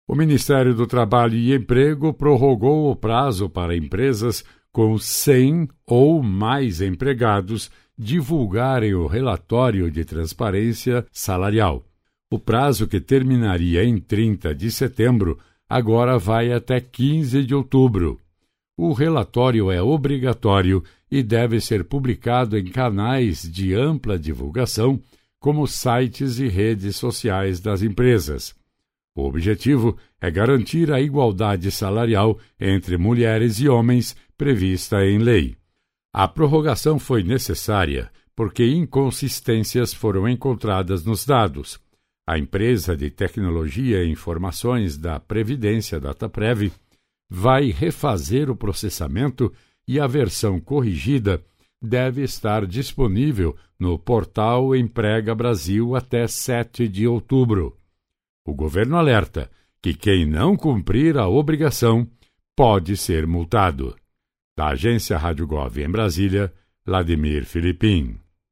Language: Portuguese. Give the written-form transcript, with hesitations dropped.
O Ministério do Trabalho e Emprego prorrogou o prazo para empresas com 100 ou mais empregados divulgarem o relatório de transparência salarial. O prazo, que terminaria em 30 de setembro, agora vai até 15 de outubro. O relatório é obrigatório e deve ser publicado em canais de ampla divulgação, como sites e redes sociais das empresas. O objetivo é garantir a igualdade salarial entre mulheres e homens prevista em lei. A prorrogação foi necessária porque inconsistências foram encontradas nos dados. A empresa de tecnologia e informações da Previdência, Dataprev, vai refazer o processamento e a versão corrigida deve estar disponível no portal Emprega Brasil até 7 de outubro. O governo alerta que quem não cumprir a obrigação pode ser multado. Da agência Rádio Gov em Brasília, Vladimir Filipim.